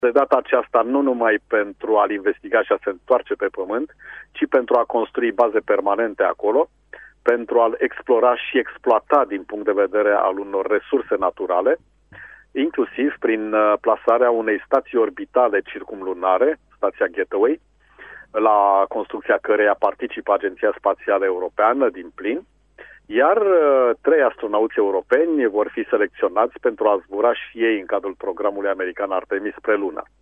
De data aceasta nu numai pentru a-l investiga și a se întoarce pe Pământ, ci pentru a construi baze permanente acolo, pentru a-l explora și exploata din punct de vedere al unor resurse naturale, inclusiv prin plasarea unei stații orbitale circumlunare, stația Gateway, la construcția căreia participă Agenția Spațială Europeană din plin, iar 3 astronauți europeni vor fi selecționați pentru a zbura și ei în cadrul programului american Artemis spre Lună.